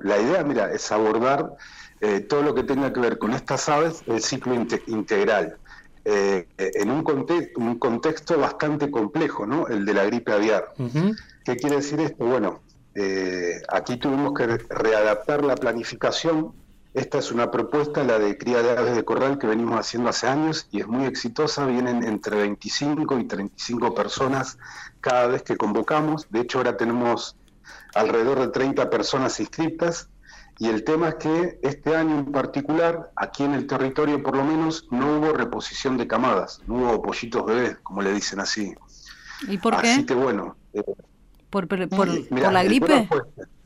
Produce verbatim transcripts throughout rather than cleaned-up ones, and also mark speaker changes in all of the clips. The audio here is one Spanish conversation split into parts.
Speaker 1: la idea, mira, es abordar eh, todo lo que tenga que ver con estas aves, el ciclo inte- integral, eh, en un, conte- un contexto bastante complejo, ¿no? El de la gripe aviar.
Speaker 2: Ujú.
Speaker 1: ¿Qué quiere decir esto? Bueno, eh, aquí tuvimos que re- readaptar la planificación. Esta es una propuesta, la de cría de aves de corral, que venimos haciendo hace años y es muy exitosa. Vienen entre veinticinco y treinta y cinco personas cada vez que convocamos. De hecho, ahora tenemos alrededor de treinta personas inscritas. Y el tema es que este año en particular, aquí en el territorio por lo menos, no hubo reposición de camadas, no hubo pollitos bebés, como le dicen así.
Speaker 2: ¿Y por
Speaker 1: Así
Speaker 2: qué?
Speaker 1: que bueno, eh,
Speaker 2: ¿Por, por,
Speaker 1: y
Speaker 2: por, por
Speaker 1: mirá,
Speaker 2: la
Speaker 1: el tema
Speaker 2: gripe?
Speaker 1: fue,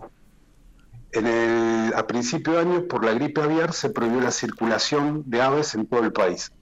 Speaker 1: en el, a principio de año, por la gripe aviar, se prohibió la circulación de aves en todo el país.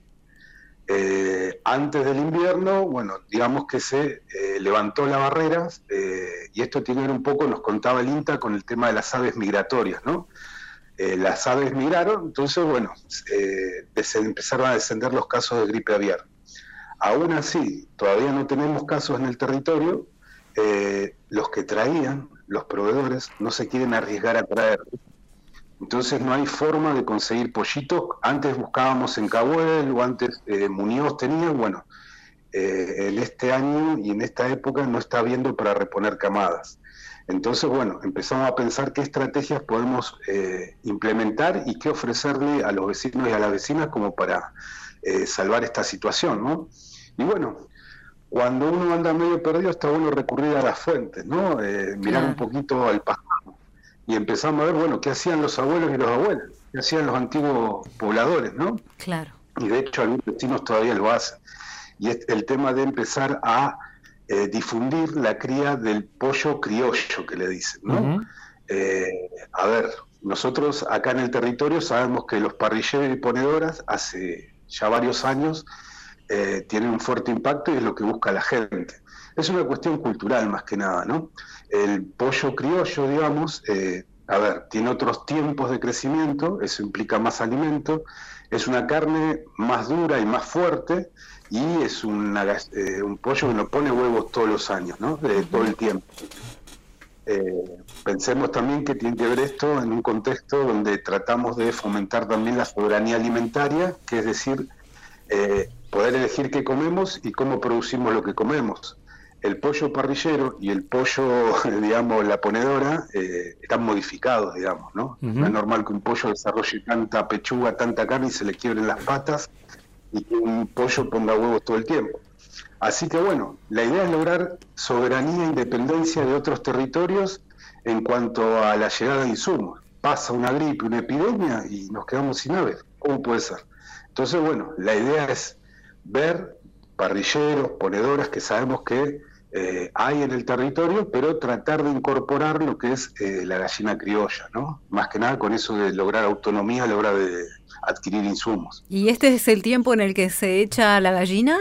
Speaker 1: Eh, antes del invierno, bueno, digamos que se eh, levantó la barrera, eh, y esto tiene que ver un poco, nos contaba el INTA, con el tema de las aves migratorias, ¿no? Eh, las aves migraron, entonces, bueno, eh, se empezaron a descender los casos de gripe aviar. Aún así, todavía no tenemos casos en el territorio. Eh, los que traían, los proveedores, no se quieren arriesgar a traer. Entonces no hay forma de conseguir pollitos. Antes buscábamos en Cabuel o antes eh, Muñoz tenía. Bueno, eh, en este año y en esta época no está habiendo para reponer camadas. Entonces, bueno, empezamos a pensar qué estrategias podemos eh, implementar y qué ofrecerle a los vecinos y a las vecinas como para eh, salvar esta situación, ¿no? Y bueno, cuando uno anda medio perdido está bueno recurrir a las fuentes, ¿no? Eh, mirar un
Speaker 2: Claro,
Speaker 1: poquito al pasado y empezamos a ver, bueno, qué hacían los abuelos y los abuelos, qué hacían los antiguos pobladores, ¿no?
Speaker 2: claro.
Speaker 1: Y de hecho algunos vecinos todavía lo hacen. Y es el tema de empezar a eh, difundir la cría del pollo criollo, que le dicen, ¿no?
Speaker 2: Ujú.
Speaker 1: Eh, a ver, nosotros acá en el territorio sabemos que los parrilleros y ponedoras hace ya varios años eh, tienen un fuerte impacto y es lo que busca la gente. Es una cuestión cultural más que nada, ¿no? El pollo criollo, digamos, eh, a ver, tiene otros tiempos de crecimiento, eso implica más alimento, es una carne más dura y más fuerte y es una, eh, un pollo que no pone huevos todos los años, ¿no? Eh, todo
Speaker 2: Ujú.
Speaker 1: el tiempo. Eh, pensemos también que tiene que ver esto en un contexto donde tratamos de fomentar también la soberanía alimentaria, que es decir, eh, poder elegir qué comemos y cómo producimos lo que comemos. El pollo parrillero y el pollo, digamos, la ponedora, eh, están modificados, digamos, ¿no? No es
Speaker 2: Ujú.
Speaker 1: normal que un pollo desarrolle tanta pechuga, tanta carne y se le quiebren las patas y que un pollo ponga huevos todo el tiempo. Así que bueno, la idea es lograr soberanía e independencia de otros territorios en cuanto a la llegada de insumos. Pasa una gripe, una epidemia y nos quedamos sin aves. ¿Cómo puede ser? Entonces, bueno, la idea es ver parrilleros, ponedoras que sabemos que eh, hay en el territorio, pero tratar de incorporar lo que es eh, la gallina criolla, ¿no? Más que nada con eso de lograr autonomía a la hora de adquirir insumos.
Speaker 2: ¿Y este es el tiempo en el que se echa la gallina?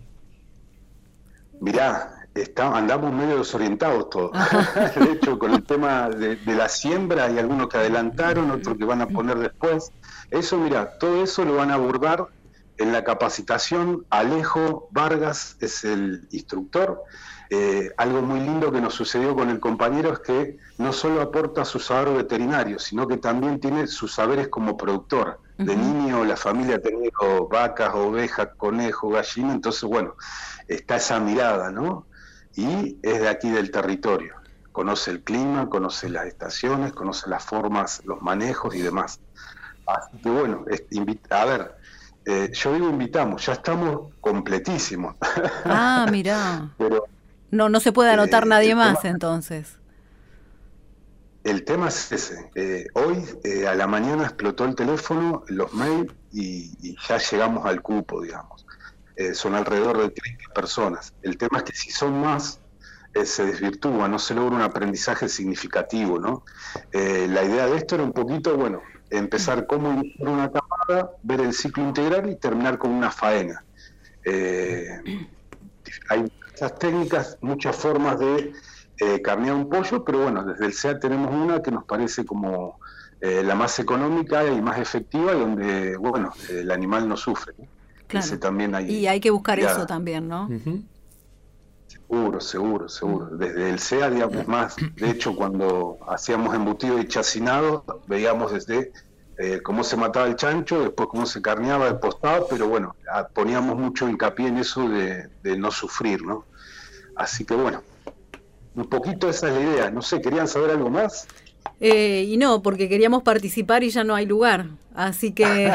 Speaker 1: Mirá, está, andamos medio desorientados todos.
Speaker 2: Ajá.
Speaker 1: De hecho, con el tema de, de la siembra, hay algunos que adelantaron, otros que van a poner después. Eso, mirá, todo eso lo van a abordar en la capacitación. Alejo Vargas es el instructor. Eh, algo muy lindo que nos sucedió con el compañero es que no solo aporta su saber veterinario, sino que también tiene sus saberes como productor. De
Speaker 2: Ujú.
Speaker 1: niño la familia ha tenido vacas, ovejas, conejos, gallinas, entonces bueno, está esa mirada, ¿no? Y es de aquí del territorio. Conoce el clima, conoce las estaciones, conoce las formas, los manejos y demás. Así que bueno, es, invita, a ver, eh, yo digo invitamos, ya estamos completísimos,
Speaker 2: Ah, mirá.
Speaker 1: pero
Speaker 2: No, no se puede anotar
Speaker 1: eh,
Speaker 2: nadie
Speaker 1: el tema
Speaker 2: más entonces.
Speaker 1: el tema es ese. Eh, hoy eh, a la mañana explotó el teléfono, los mails y, y ya llegamos al cupo, digamos. Eh, son alrededor de treinta personas. El tema es que si son más, eh, se desvirtúa, no se logra un aprendizaje significativo, ¿no? Eh, la idea de esto era un poquito, bueno, empezar cómo iniciar una camada, ver el ciclo integral y terminar con una faena. Eh, hay muchas técnicas, muchas formas de eh, carnear un pollo, pero bueno, desde el S E A tenemos una que nos parece como eh, la más económica y más efectiva, y donde, bueno, el animal no sufre, ¿no? Ese
Speaker 2: Claro.
Speaker 1: también
Speaker 2: Y
Speaker 1: hay
Speaker 2: hay que buscar eso
Speaker 1: mirada.
Speaker 2: también, ¿no? Ujú.
Speaker 1: Seguro, seguro, seguro. Desde el C E A, digamos, más. De hecho, cuando hacíamos embutido y chacinado, veíamos desde eh, cómo se mataba el chancho, después cómo se carneaba, despostado, pero bueno, poníamos mucho hincapié en eso de, de no sufrir, ¿no? Así que bueno, un poquito esa es la idea. No sé, ¿querían saber algo más?
Speaker 2: Eh, y no, porque queríamos participar y ya no hay lugar. Así que,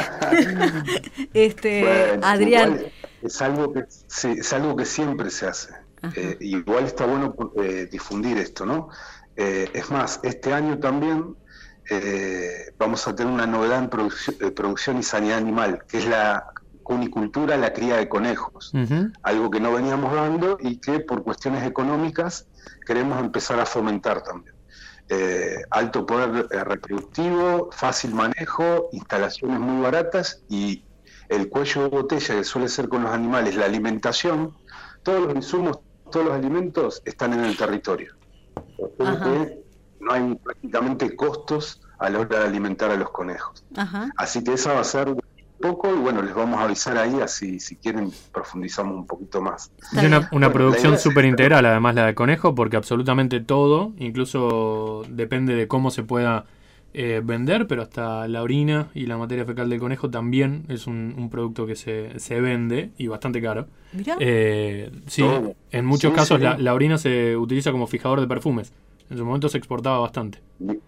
Speaker 2: este,
Speaker 1: bueno,
Speaker 2: Adrián...
Speaker 1: Igual es algo que, sí, es algo que siempre se hace. Eh, igual está bueno eh, difundir esto, ¿no? Eh, es más, este año también eh, vamos a tener una novedad en producción, eh, producción y sanidad animal, que es la cunicultura, la cría de conejos. Uh-huh. Algo que no veníamos dando y que por cuestiones económicas queremos empezar a fomentar también. Eh, alto poder eh, reproductivo, fácil manejo, instalaciones muy baratas y el cuello de botella que suele ser con los animales, la alimentación, todos los insumos, todos los alimentos están en el territorio. Que no hay prácticamente costos a la hora de alimentar a los conejos. Ajá. Así que esa va a ser un poco, y bueno, les vamos a avisar ahí, así si quieren profundizamos un poquito más.
Speaker 3: Es una, una bueno, producción súper integral, además la de conejo, porque absolutamente todo, incluso depende de cómo se pueda eh, vender, pero hasta la orina y la materia fecal del conejo también es un, un producto que se, se vende y bastante caro. Eh, sí, todo. En muchos sí, casos sí. La, la orina se utiliza como fijador de perfumes. En su momento se exportaba bastante.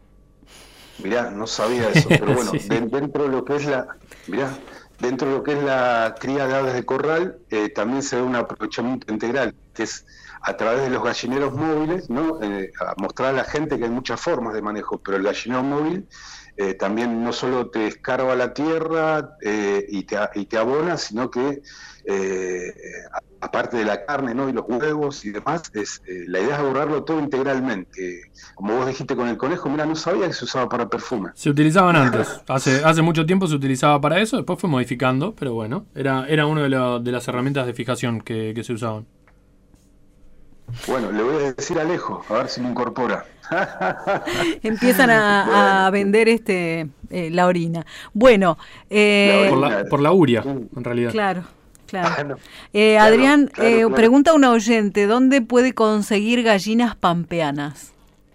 Speaker 1: Mirá, no sabía eso, pero bueno, sí, sí. De, dentro de lo que es la, mirá, dentro de lo que es la cría de aves de corral, eh, también se ve un aprovechamiento integral, que es a través de los gallineros móviles, ¿no? Eh, a mostrar a la gente que hay muchas formas de manejo, pero el gallinero móvil eh, también no solo te escarba la tierra eh, y, te, y te abona, sino que eh, aparte de la carne, ¿no? Y los huevos y demás, es, eh, la idea es abordarlo todo integralmente. Como vos dijiste con el conejo, mira, no sabía que se usaba para perfume.
Speaker 3: Se utilizaban antes, hace hace mucho tiempo se utilizaba para eso, después fue modificando, pero bueno, era era una de, la, de las herramientas de fijación que, que se usaban.
Speaker 1: Bueno, le voy a decir a Alejo, a ver si me incorpora.
Speaker 2: Empiezan a, bueno. a vender este eh, la orina. Bueno, eh,
Speaker 3: por, la, por la uria, en realidad.
Speaker 2: Claro. Claro. Ah, no. eh, Adrián, claro, claro, eh, claro. Pregunta a un oyente, ¿dónde puede conseguir gallinas pampeanas?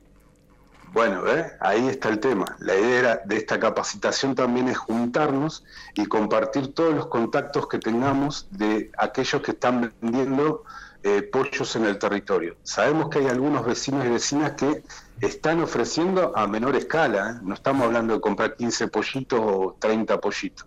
Speaker 1: Bueno, ¿eh? Ahí está el tema. La idea de esta capacitación también es juntarnos y compartir todos los contactos que tengamos de aquellos que están vendiendo eh, pollos en el territorio. Sabemos que hay algunos vecinos y vecinas que están ofreciendo a menor escala, ¿eh? No estamos hablando de comprar quince pollitos o treinta pollitos.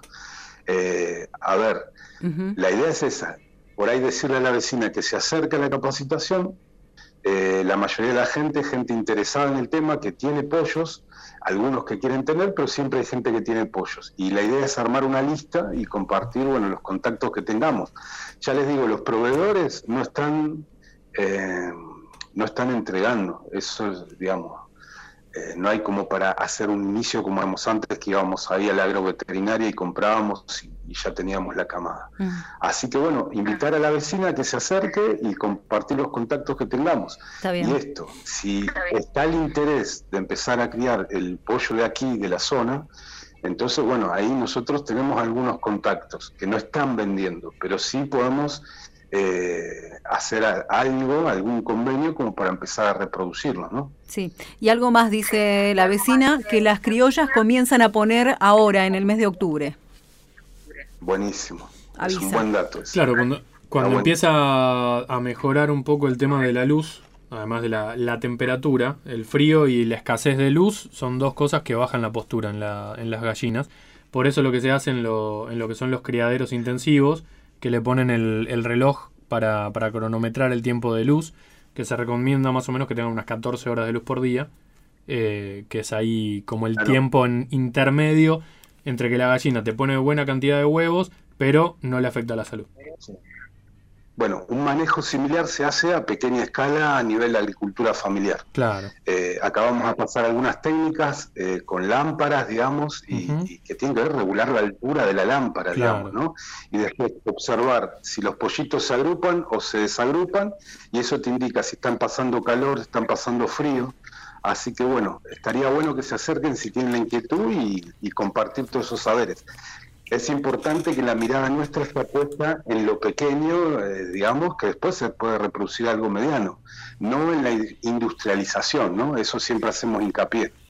Speaker 1: Eh, a ver, uh-huh. La idea es esa, por ahí decirle a la vecina que se acerque a la capacitación, eh, la mayoría de la gente, gente interesada en el tema, que tiene pollos, algunos que quieren tener, pero siempre hay gente que tiene pollos, y la idea es armar una lista y compartir, bueno, los contactos que tengamos. Ya les digo, los proveedores no están, eh, no están entregando, eso es, digamos, Eh, no hay como para hacer un inicio como éramos antes, que íbamos ahí a la agroveterinaria y comprábamos y, y ya teníamos la camada. Mm. Así que bueno, invitar a la vecina a que se acerque y compartir los contactos que tengamos.
Speaker 2: Está bien.
Speaker 1: Y esto, si está el interés de empezar a criar el pollo de aquí, de la zona, entonces bueno, ahí nosotros tenemos algunos contactos que no están vendiendo, pero sí podemos Eh, hacer algo, algún convenio como para empezar a reproducirlo, ¿no?
Speaker 2: Sí, y algo más dice la vecina, que las criollas comienzan a poner ahora en el mes de octubre.
Speaker 1: Buenísimo,
Speaker 2: avisa.
Speaker 1: Es un buen dato ese.
Speaker 3: Claro, cuando, cuando ah, empieza bueno. a mejorar un poco el tema de la luz, además de la, la temperatura, el frío y la escasez de luz son dos cosas que bajan la postura en, la, en las gallinas. Por eso lo que se hace en lo, en lo que son los criaderos intensivos, que le ponen el, el reloj para, para cronometrar el tiempo de luz, que se recomienda más o menos que tengan unas catorce horas de luz por día, eh, que es ahí como el claro. tiempo en intermedio entre que la gallina te pone buena cantidad de huevos, pero no le afecta a la salud.
Speaker 1: Sí. Bueno, un manejo similar se hace a pequeña escala a nivel de agricultura familiar.
Speaker 3: Claro.
Speaker 1: Eh, acá vamos a pasar algunas técnicas eh, con lámparas, digamos, y, uh-huh. y que tienen que ver regular la altura de la lámpara,
Speaker 3: claro.
Speaker 1: digamos, ¿no? Y después observar si los pollitos se agrupan o se desagrupan, y eso te indica si están pasando calor, están pasando frío. Así que bueno, estaría bueno que se acerquen si tienen la inquietud y, y compartir todos esos saberes. es importante que la mirada nuestra esté puesta en lo pequeño, eh, digamos, que después se puede reproducir algo mediano, no en la industrialización, ¿no? Eso siempre hacemos hincapié.